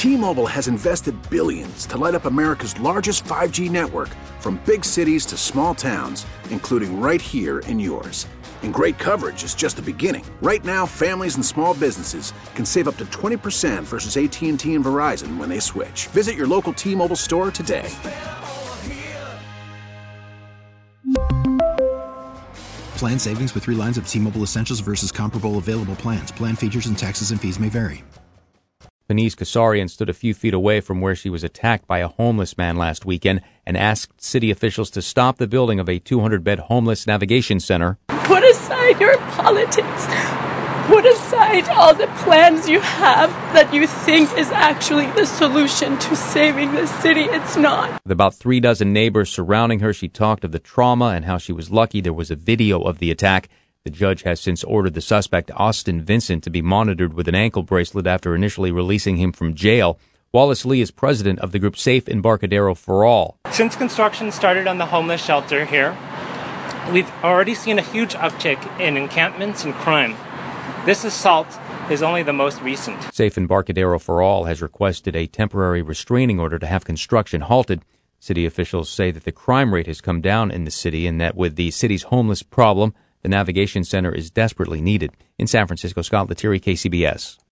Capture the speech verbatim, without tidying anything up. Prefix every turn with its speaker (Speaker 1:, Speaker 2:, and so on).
Speaker 1: T-Mobile has invested billions to light up America's largest five G network, from big cities to small towns, including right here in yours. And great coverage is just the beginning. Right now, families and small businesses can save up to twenty percent versus A T and T and Verizon when they switch. Visit your local T-Mobile store today.
Speaker 2: Plan savings with three lines of T-Mobile Essentials versus comparable available plans. Plan features and taxes and fees may vary.
Speaker 3: Denise Kasarian stood a few feet away from where she was attacked by a homeless man last weekend and asked city officials to stop the building of a two hundred bed homeless navigation center.
Speaker 4: Put aside your politics. Put aside all the plans you have that you think is actually the solution to saving the city. It's not.
Speaker 3: With about three dozen neighbors surrounding her, she talked of the trauma and how she was lucky there was a video of the attack. The judge has since ordered the suspect, Austin Vincent, to be monitored with an ankle bracelet after initially releasing him from jail. Wallace Lee is president of the group Safe Embarcadero for All.
Speaker 5: Since construction started on the homeless shelter here, we've already seen a huge uptick in encampments and crime. This assault is only the most recent.
Speaker 3: Safe Embarcadero for All has requested a temporary restraining order to have construction halted. City officials say that the crime rate has come down in the city and that with the city's homeless problem, the navigation center is desperately needed. In San Francisco, Scott Lettieri, K C B S.